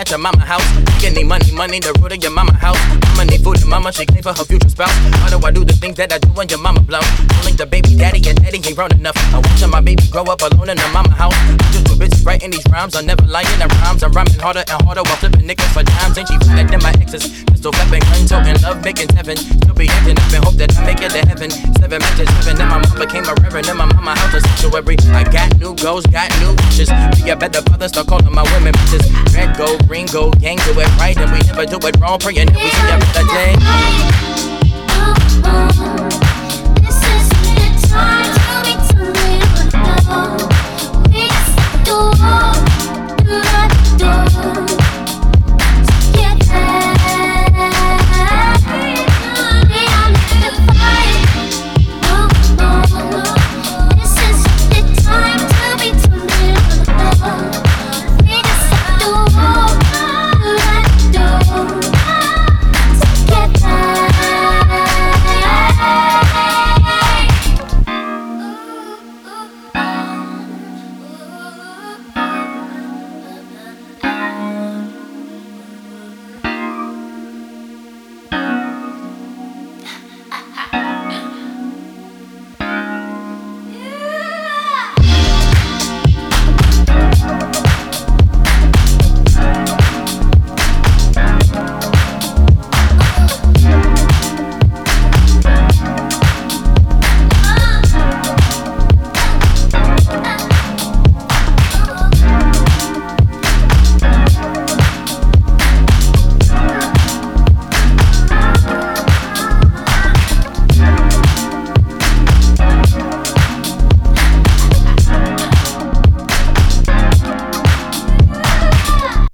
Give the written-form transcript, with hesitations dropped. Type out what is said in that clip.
at your mama house. You need money, the root of your mama house. Mama need food and mama, she clean for her future spouse. Why do I do the things that I do when your mama blow? Link the baby daddy and daddy ain't grown enough. I'm watching my baby grow up alone in her mama house. Just too busy writing these rhymes, I'm never lying in rhymes. I'm rhyming harder and harder while flipping niggas for dimes. Ain't she better than my exes? Pistol flipping, gun toting, love making heaven. Still be acting up and hope that I make it to heaven. 7 matches, 7, then my mom became a reverend. In my mama house a sanctuary. I got new goals, got new wishes. Be a better father, start calling my women bitches. Red gold, green gold, gang do it right, and we never do it wrong. Praying that we see that better day. This is the time, tell me to live alone.